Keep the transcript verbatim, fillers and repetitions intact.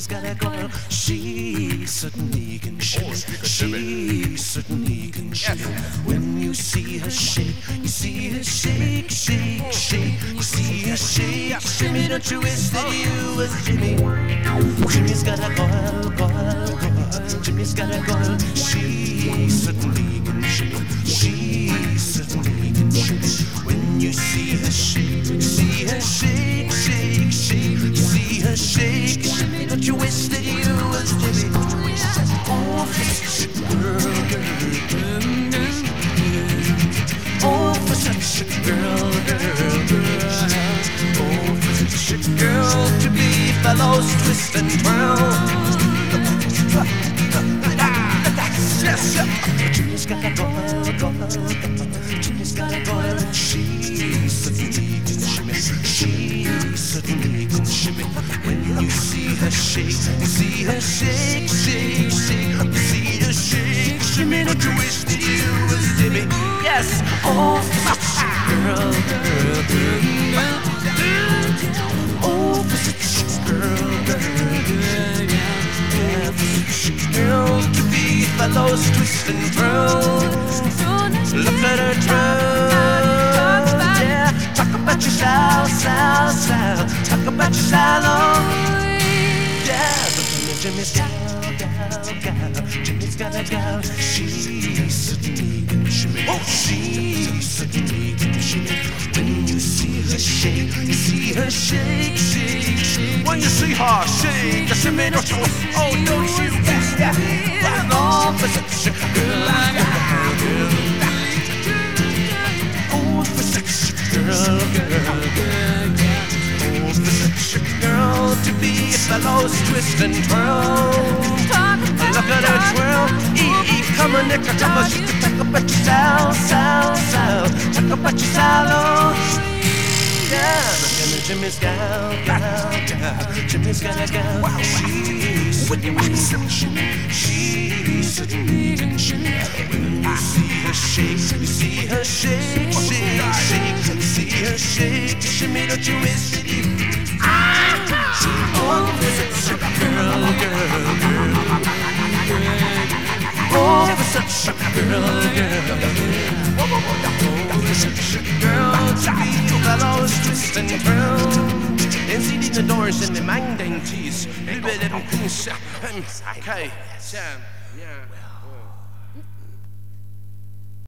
Jimmy's got a girl, she certainly can shimmy. She certainly can shimmy. When you see her shake, you see her shake, shake, shake. You see her shake, shimmy. Don't you wish that you was Jimmy? Jimmy's got a girl, girl, girl. Jimmy's got a girl, she certainly can shimmy. She certainly can shimmy. When you see her shake, you see her shake, shake, shake. You see her shake, shimmy. Don't you wish that you was Jimmy? Oh, for such a girl, girl, girl. Oh, for such a girl, girl, girl. Oh, for such a girl to be fellows twist and twirl. Yes, yes. Jimmy's got a girl, girl, girl. Jimmy's got a girl. She certainly can shimmy. She certainly can shimmy. When you see her shake, you see her shake, shake, shake. You see her shake, shimmy. Don't you wish that you was Jimmy? Yes. Oh, for such a girl, girl, girl. Oh, for such a girl, girl, girl. Yeah, for such a girl to be fellows twist and twirl. Look at her twirl. Yeah, talk about your style, style, style. Talk about your style, oh. Yeah, but Jimmy's gal, gal, gal. Jimmy's got a gal. She certainly can shimmy. Oh, she certainly can shimmy. When you see her shake, you see her shake, shake, shake. When you see her shake, you shimmy, don't you? Oh, don't you? Yeah, yeah. Oh, for such a girl, girl, girl. Oh, for such a girl, girl, girl. Oh, for such a girl to be a fellow's twist and twirl. Look at her twirl. E, E, come on, Nick, come on. Talk about your style, style, style. Talk about your style, oh. Yeah, look at Jimmy's gal, gal, gal. Jimmy's got a gal. Wow, she certainly can shimmy. She certainly can shimmy. When you see her shake, you see her shake, shake, shake. You see her shake, shimmy. Don't you wish that you? Ah! Oh, for such a girl, girl, girl. Oh, for such a girl, girl. Oh, for such a girl to be fellows twist and twirl. En sie die doors in the mang ding tees. Little bit of things. Okay, Sam. Yeah.